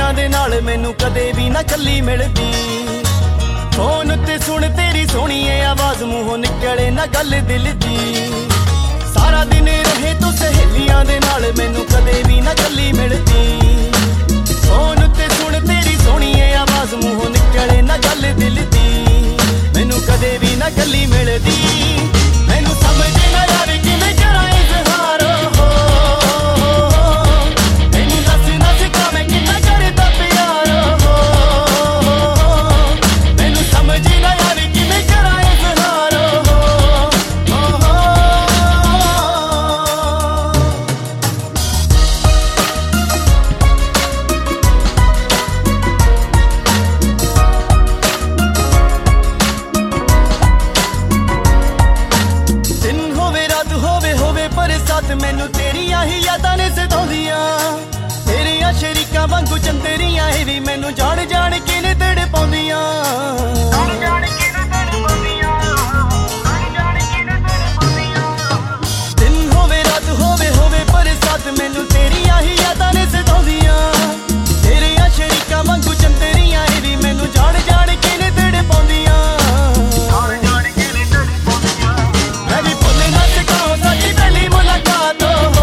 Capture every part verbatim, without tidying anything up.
ਸਹੇਲੀਆਂ ਦੇ ਨਾਲ ਮੈਨੂੰ ਕਦੇ ਵੀ ਨਾ ਕੱਲੀ ਮਿਲਦੀ। ਫੋਨ ਉੱਤੇ ਸੁਣ ਤੇਰੀ ਸੋਹਣੀ ਏ ਆਵਾਜ਼, ਮੂੰਹੋਂ ਨਿਕਲੇ ਨਾ ਗੱਲ ਦਿਲ ਦੀ। ਸਾਰਾ ਦਿਨ ਰਹੇ ਤੂੰ ਸਹੇਲੀਆਂ ਦੇ ਨਾਲ ਮੈਨੂੰ ਕਦੇ ਵੀ ਨਾ ਕੱਲੀ ਮਿਲਦੀ। ਫੋਨ ਉੱਤੇ ਸੁਣ ਤੇਰੀ ਸੋਹਣੀ ਏ ਆਵਾਜ਼, ਮੂੰਹੋਂ ਨਿਕਲੇ ਨਾ ਗੱਲ ਦਿਲ ਦੀ। ਮੈਨੂੰ ਕਦੇ ਵੀ ਨਾ ਕੱਲੀ ਮਿਲਦੀ। ਮੈਨੂੰ ਸਮਝ ਨਾ ਆਵੇ ਕਿਵੇਂ ਕਰਾਂ ਇਜ਼ਹਾਰ, ਮੈਨੂੰ ਦੱਸ ਨਾ ਸਿਖਾ ਮੈਂ ਕਿੰਨਾ ਕਰਦਾ ਪਿਆਰ। ਮੈਨੂੰ ਸਮਝ ਨਾ ਆਵੇ ਕਿਵੇਂ ਕਰਾਂ ਇਜ਼ਹਾਰ। ਮੈਨੂੰ ਤੇਰੀਆਂ ਹੀ ਯਾਦਾਂ ਨੇ ਸਤਾਉਂਦੀਆਂ, ਤੇਰੀਆਂ ਸ਼ਰੀਕਾਂ ਵਾਂਗੂ ਚੰਦਰੀਆਂ ਇਹ ਵੀ ਮੈਨੂੰ ਜਾਣ ਜਾਣ ਕੇ ਨੇ ਤੜ ਪਾਉਂਦੀਆਂ। ਦਿਨ ਹੋਵੇ ਰਾਤ ਹੋਵੇ ਹੋਵੇ ਪਰ ਸਾਥ ਮੈਨੂੰ ਤੇਰੀਆਂ ਹੀ ਯਾਦਾਂ ਨੇ ਸਤਾਉਂਦੀਆਂ, ਤੇਰੀਆਂ ਸ਼ਰੀਕਾਂ ਵਾਂਗੂ ਚੰਦਰੀਆਂ ਇਹ ਵੀ ਮੈਨੂੰ ਜਾਣ ਜਾਣ ਕੇ ਨੇ ਤੜ ਪਾਉਂਦੀਆਂ। ਮੈਂ ਵੀ ਭੁੱਲ ਨਾ ਸਕਾਂ ਸਾਡੀ ਪਹਿਲੀ ਮੁਲਾਕਾਤ,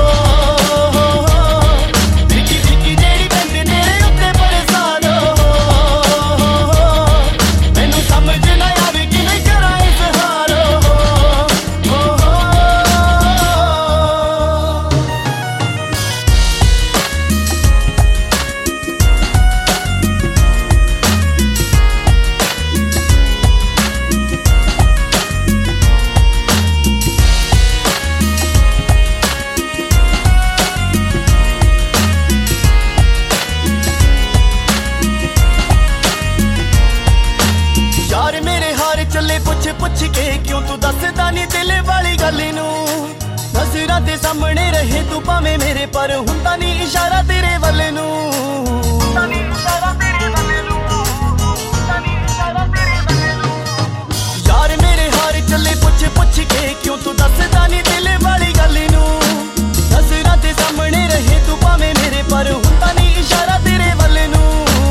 ਪੁੱਛ ਪੁੱਛ ਕੇ ਕਿਉਂ ਤੂੰ ਦੱਸਦਾ ਨੀ ਦਿਲ ਵਾਲੀ ਗੱਲ ਨੂੰ। ਨਜ਼ਰਾਂ ਦੇ ਸਾਹਮਣੇ ਰਹੇ ਤੂੰ ਭਾਵੇਂ ਮੇਰੇ, ਪਰ ਹੁੰਦਾ ਨੀ ਇਸ਼ਾਰਾ ਤੇਰੇ ਵੱਲ ਨੂੰ। ਯਾਰ ਮੇਰੇ ਹਾਰ ਚੱਲੇ ਪੁੱਛ ਪੁੱਛ ਕੇ ਕਿਉਂ ਤੂੰ ਦੱਸਦਾ ਨੀ ਦਿਲ ਵਾਲੀ ਗੱਲ ਨੂੰ। ਨਜ਼ਰਾਂ ਦੇ ਸਾਹਮਣੇ ਰਹੇ ਤੂੰ ਭਾਵੇਂ ਮੇਰੇ, ਪਰ ਹੁੰਦਾ ਨੀ ਇਸ਼ਾਰਾ ਤੇਰੇ ਵੱਲ ਨੂੰ।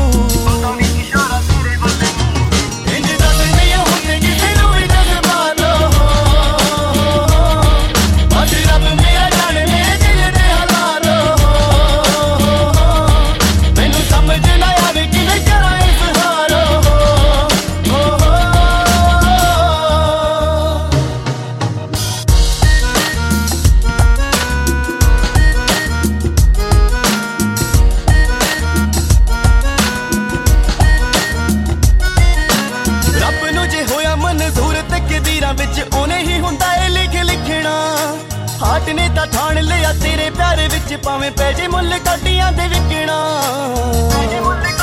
ਵਿੱਚ ਉਹਨੇ ਹੀ ਹੁੰਦਾ ਏ ਲਿਖ ਲਿਖਣਾ, ਹਾਟ ਨੇ ਤਾਂ ਠਾਣ ਲਿਆ ਤੇਰੇ ਪਿਆਰ ਵਿੱਚ, ਭਾਵੇਂ ਪੈ ਜੇ ਮੁੱਲ ਕਾਟੀਆਂ ਦੇ ਵਿਕਣਾ।